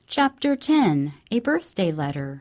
Chapter 10, A Birthday Letter.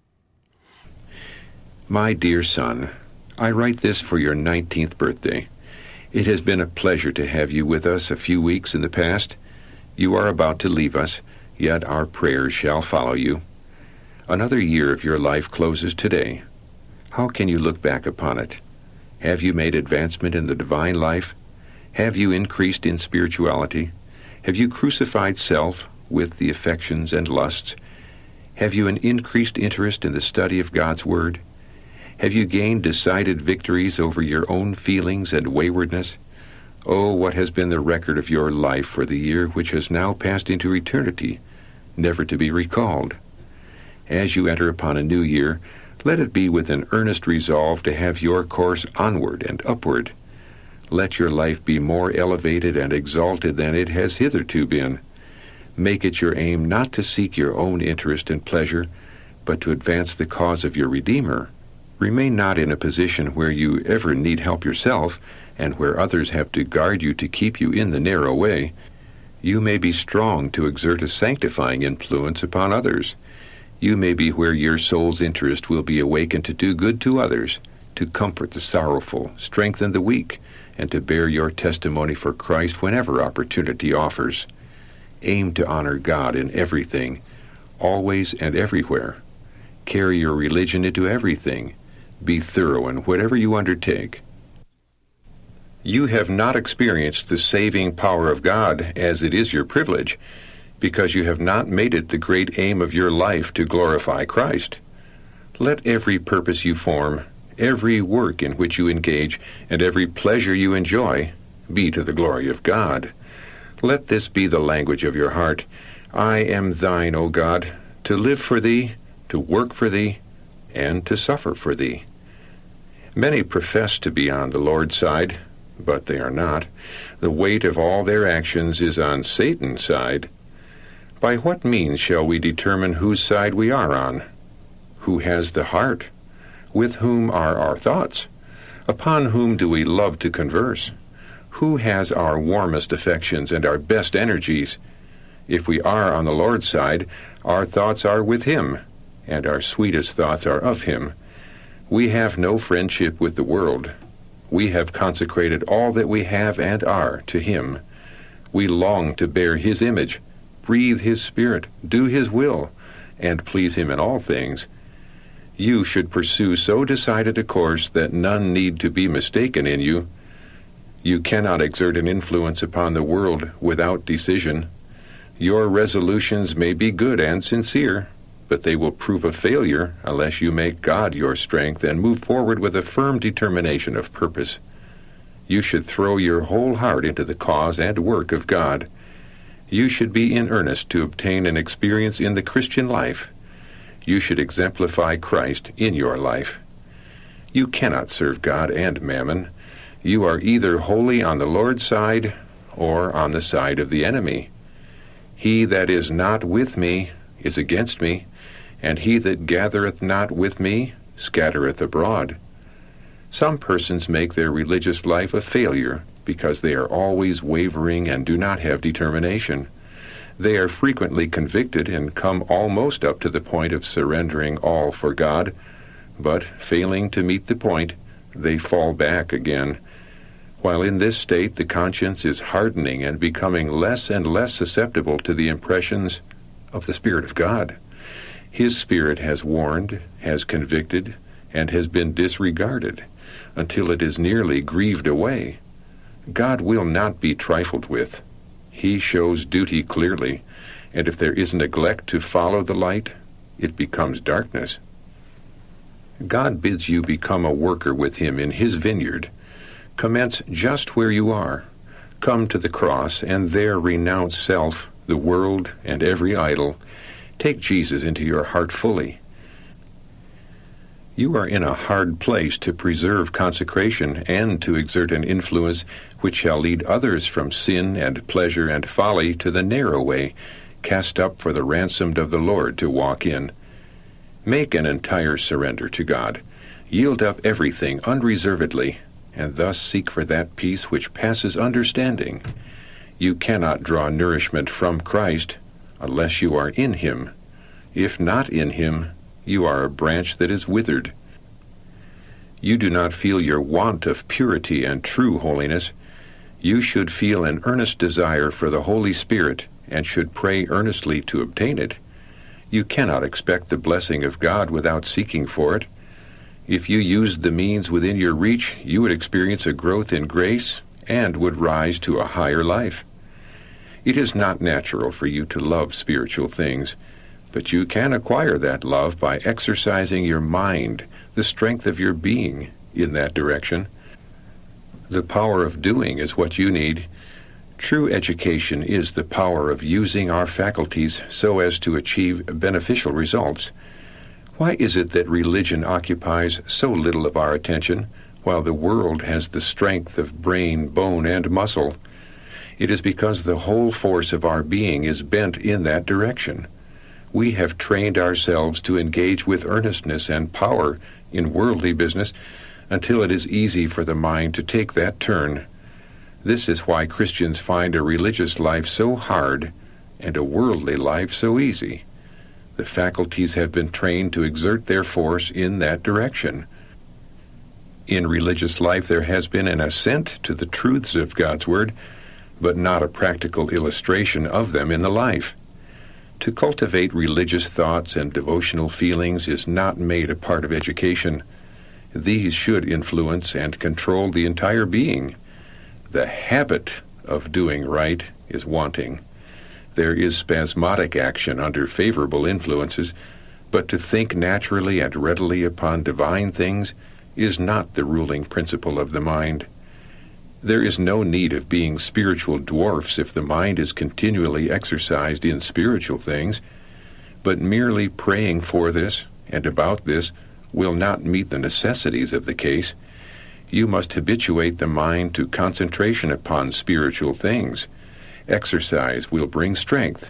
My dear son, I write this for your 19th birthday. It has been a pleasure to have you with us a few weeks in the past. You are about to leave us, yet our prayers shall follow you. Another year of your life closes today. How can you look back upon it? Have you made advancement in the divine life? Have you increased in spirituality? Have you crucified self with the affections and lusts? Have you an increased interest in the study of God's Word? Have you gained decided victories over your own feelings and waywardness? Oh, what has been the record of your life for the year which has now passed into eternity, never to be recalled? As you enter upon a new year, let it be with an earnest resolve to have your course onward and upward. Let your life be more elevated and exalted than it has hitherto been. Make it your aim not to seek your own interest and pleasure, but to advance the cause of your Redeemer. Remain not in a position where you ever need help yourself, and where others have to guard you to keep you in the narrow way. You may be strong to exert a sanctifying influence upon others. You may be where your soul's interest will be awakened to do good to others, to comfort the sorrowful, strengthen the weak, and to bear your testimony for Christ whenever opportunity offers. Aim to honor God in everything, always and everywhere. Carry your religion into everything. Be thorough in whatever you undertake. You have not experienced the saving power of God as it is your privilege, because you have not made it the great aim of your life to glorify Christ. Let every purpose you form, every work in which you engage, and every pleasure you enjoy be to the glory of God. Let this be the language of your heart. I am thine, O God, to live for thee, to work for thee, and to suffer for thee. Many profess to be on the Lord's side, but they are not. The weight of all their actions is on Satan's side. By what means shall we determine whose side we are on? Who has the heart? With whom are our thoughts? Upon whom do we love to converse? Who has our warmest affections and our best energies? If we are on the Lord's side, our thoughts are with Him, and our sweetest thoughts are of Him. We have no friendship with the world. We have consecrated all that we have and are to Him. We long to bear His image, breathe His Spirit, do His will, and please Him in all things. You should pursue so decided a course that none need to be mistaken in you. You cannot exert an influence upon the world without decision. Your resolutions may be good and sincere, but they will prove a failure unless you make God your strength and move forward with a firm determination of purpose. You should throw your whole heart into the cause and work of God. You should be in earnest to obtain an experience in the Christian life. You should exemplify Christ in your life. You cannot serve God and mammon. You are either wholly on the Lord's side or on the side of the enemy. He that is not with me is against me, and he that gathereth not with me scattereth abroad. Some persons make their religious life a failure because they are always wavering and do not have determination. They are frequently convicted and come almost up to the point of surrendering all for God, but failing to meet the point, they fall back again. While in this state the conscience is hardening and becoming less and less susceptible to the impressions of the Spirit of God. His Spirit has warned, has convicted, and has been disregarded until it is nearly grieved away. God will not be trifled with. He shows duty clearly, and if there is neglect to follow the light, it becomes darkness. God bids you become a worker with Him in His vineyard. Commence just where you are. Come to the cross, and there renounce self, the world, and every idol. Take Jesus into your heart fully. You are in a hard place to preserve consecration and to exert an influence which shall lead others from sin and pleasure and folly to the narrow way, cast up for the ransomed of the Lord to walk in. Make an entire surrender to God. Yield up everything unreservedly, and thus seek for that peace which passes understanding. You cannot draw nourishment from Christ unless you are in him. If not in him, you are a branch that is withered. You do not feel your want of purity and true holiness. You should feel an earnest desire for the Holy Spirit and should pray earnestly to obtain it. You cannot expect the blessing of God without seeking for it. If you used the means within your reach, you would experience a growth in grace and would rise to a higher life. It is not natural for you to love spiritual things, but you can acquire that love by exercising your mind, the strength of your being, in that direction. The power of doing is what you need. True education is the power of using our faculties so as to achieve beneficial results. Why is it that religion occupies so little of our attention, while the world has the strength of brain, bone, and muscle? It is because the whole force of our being is bent in that direction. We have trained ourselves to engage with earnestness and power in worldly business until it is easy for the mind to take that turn. This is why Christians find a religious life so hard and a worldly life so easy. The faculties have been trained to exert their force in that direction. In religious life there has been an assent to the truths of God's Word, but not a practical illustration of them in the life. To cultivate religious thoughts and devotional feelings is not made a part of education. These should influence and control the entire being. The habit of doing right is wanting. There is spasmodic action under favorable influences, but to think naturally and readily upon divine things is not the ruling principle of the mind. There is no need of being spiritual dwarfs if the mind is continually exercised in spiritual things, but merely praying for this and about this will not meet the necessities of the case. You must habituate the mind to concentration upon spiritual things. Exercise will bring strength.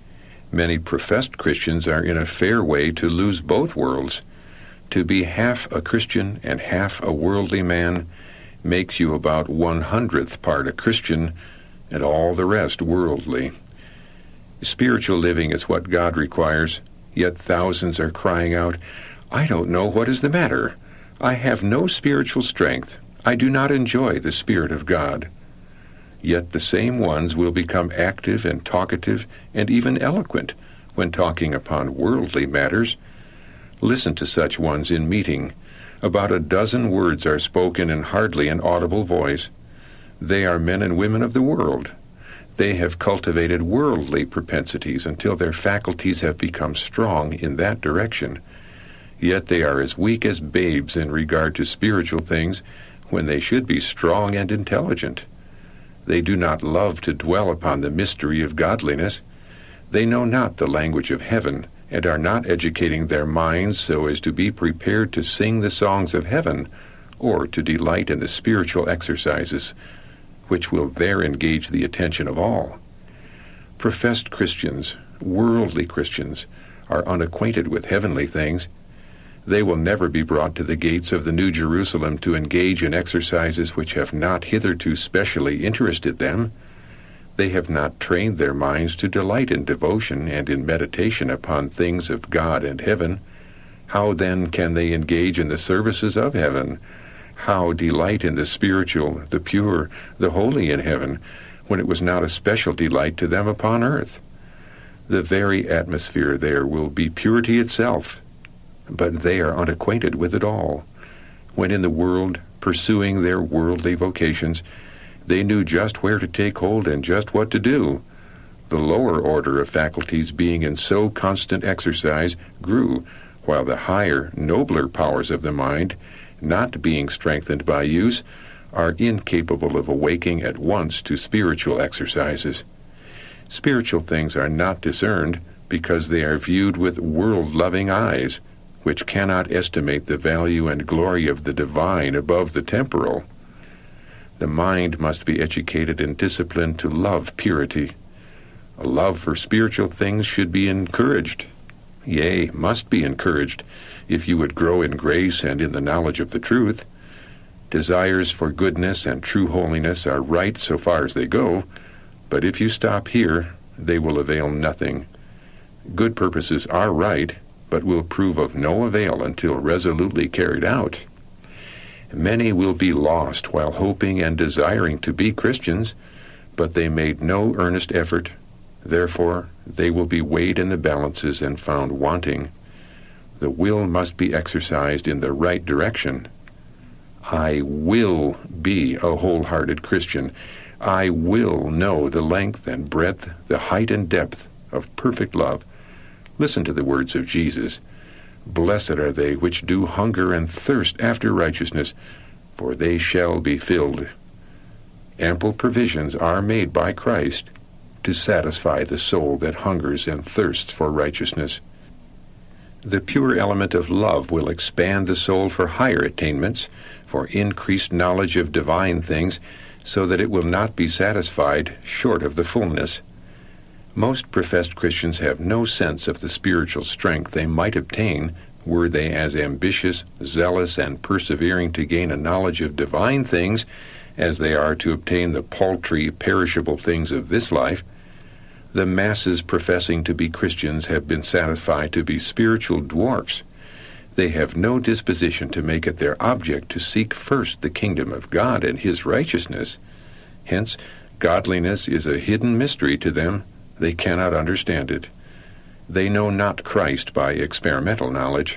Many professed Christians are in a fair way to lose both worlds. To be half a Christian and half a worldly man makes you about 1/100th part a Christian and all the rest worldly. Spiritual living is what God requires, yet thousands are crying out, "I don't know what is the matter. I have no spiritual strength. I do not enjoy the Spirit of God." Yet the same ones will become active and talkative and even eloquent when talking upon worldly matters. Listen to such ones in meeting. About a dozen words are spoken in hardly an audible voice. They are men and women of the world. They have cultivated worldly propensities until their faculties have become strong in that direction. Yet they are as weak as babes in regard to spiritual things when they should be strong and intelligent. They do not love to dwell upon the mystery of godliness. They know not the language of heaven, and are not educating their minds so as to be prepared to sing the songs of heaven, or to delight in the spiritual exercises, which will there engage the attention of all. Professed Christians, worldly Christians, are unacquainted with heavenly things. They will never be brought to the gates of the New Jerusalem to engage in exercises which have not hitherto specially interested them. They have not trained their minds to delight in devotion and in meditation upon things of God and heaven. How then can they engage in the services of heaven? How delight in the spiritual, the pure, the holy in heaven, when it was not a special delight to them upon earth? The very atmosphere there will be purity itself, but they are unacquainted with it all. When in the world, pursuing their worldly vocations, they knew just where to take hold and just what to do. The lower order of faculties, being in so constant exercise, grew, while the higher, nobler powers of the mind, not being strengthened by use, are incapable of awaking at once to spiritual exercises. Spiritual things are not discerned because they are viewed with world-loving eyes, which cannot estimate the value and glory of the divine above the temporal. The mind must be educated and disciplined to love purity. A love for spiritual things should be encouraged, yea, must be encouraged, if you would grow in grace and in the knowledge of the truth. Desires for goodness and true holiness are right so far as they go, but if you stop here, they will avail nothing. Good purposes are right, but will prove of no avail until resolutely carried out. Many will be lost while hoping and desiring to be Christians, but they made no earnest effort. Therefore, they will be weighed in the balances and found wanting. The will must be exercised in the right direction. I will be a wholehearted Christian. I will know the length and breadth, the height and depth of perfect love. Listen to the words of Jesus. Blessed are they which do hunger and thirst after righteousness, for they shall be filled. Ample provisions are made by Christ to satisfy the soul that hungers and thirsts for righteousness. The pure element of love will expand the soul for higher attainments, for increased knowledge of divine things, so that it will not be satisfied short of the fullness. Most professed Christians have no sense of the spiritual strength they might obtain were they as ambitious, zealous, and persevering to gain a knowledge of divine things as they are to obtain the paltry, perishable things of this life. The masses professing to be Christians have been satisfied to be spiritual dwarfs. They have no disposition to make it their object to seek first the kingdom of God and his righteousness. Hence, godliness is a hidden mystery to them. They cannot understand it. They know not Christ by experimental knowledge.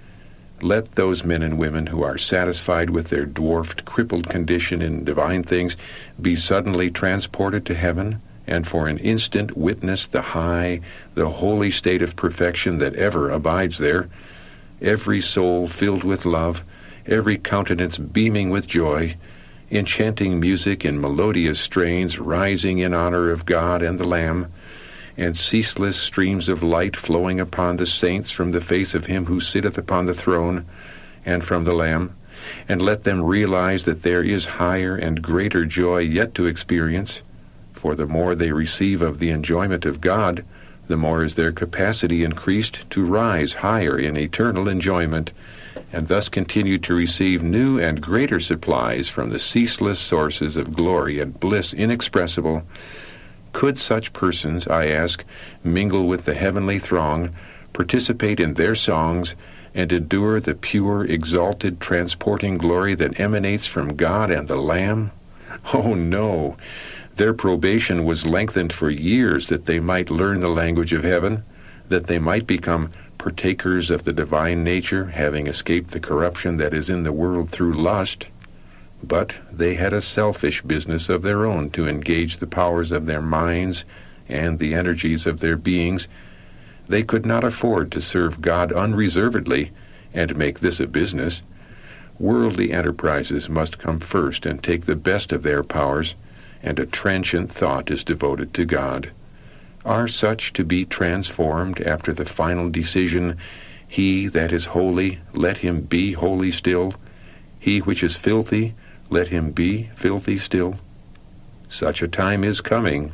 Let those men and women who are satisfied with their dwarfed, crippled condition in divine things be suddenly transported to heaven, and for an instant witness the high, the holy state of perfection that ever abides there, every soul filled with love, every countenance beaming with joy, enchanting music in melodious strains rising in honor of God and the Lamb, and ceaseless streams of light flowing upon the saints from the face of him who sitteth upon the throne and from the Lamb, and let them realize that there is higher and greater joy yet to experience, for the more they receive of the enjoyment of God, the more is their capacity increased to rise higher in eternal enjoyment, and thus continue to receive new and greater supplies from the ceaseless sources of glory and bliss inexpressible. Could such persons, I ask, mingle with the heavenly throng, participate in their songs, and endure the pure, exalted, transporting glory that emanates from God and the Lamb? Oh, no! Their probation was lengthened for years that they might learn the language of heaven, that they might become partakers of the divine nature, having escaped the corruption that is in the world through lust. But they had a selfish business of their own to engage the powers of their minds and the energies of their beings. They could not afford to serve God unreservedly and make this a business. Worldly enterprises must come first and take the best of their powers, and a transient thought is devoted to God. Are such to be transformed after the final decision, He that is holy, let him be holy still. He which is filthy, let him be filthy still. Such a time is coming.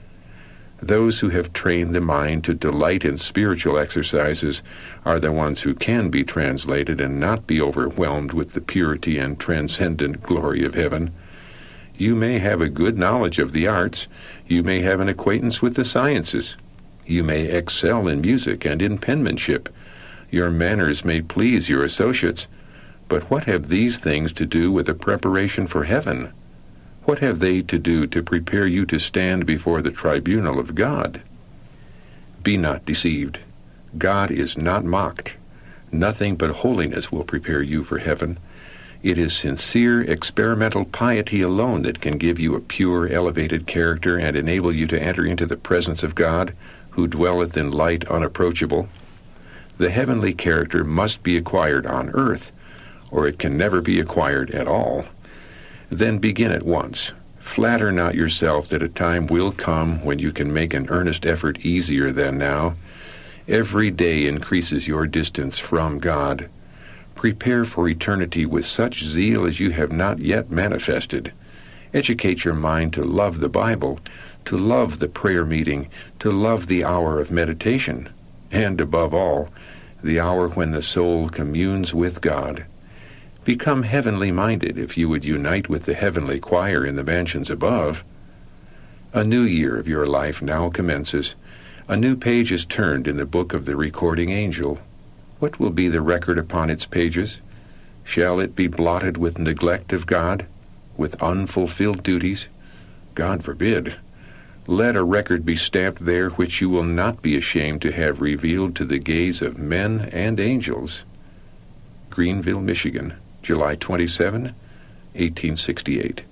Those who have trained the mind to delight in spiritual exercises are the ones who can be translated and not be overwhelmed with the purity and transcendent glory of heaven. You may have a good knowledge of the arts. You may have an acquaintance with the sciences. You may excel in music and in penmanship. Your manners may please your associates. But what have these things to do with the preparation for heaven? What have they to do to prepare you to stand before the tribunal of God? Be not deceived. God is not mocked. Nothing but holiness will prepare you for heaven. It is sincere, experimental piety alone that can give you a pure, elevated character and enable you to enter into the presence of God, who dwelleth in light unapproachable. The heavenly character must be acquired on earth, or it can never be acquired at all. Then begin at once. Flatter not yourself that a time will come when you can make an earnest effort easier than now. Every day increases your distance from God. Prepare for eternity with such zeal as you have not yet manifested. Educate your mind to love the Bible, to love the prayer meeting, to love the hour of meditation, and above all, the hour when the soul communes with God. Become heavenly minded if you would unite with the heavenly choir in the mansions above. A new year of your life now commences. A new page is turned in the book of the recording angel. What will be the record upon its pages? Shall it be blotted with neglect of God, with unfulfilled duties? God forbid. Let a record be stamped there which you will not be ashamed to have revealed to the gaze of men and angels. Greenville, Michigan, July 27, 1868.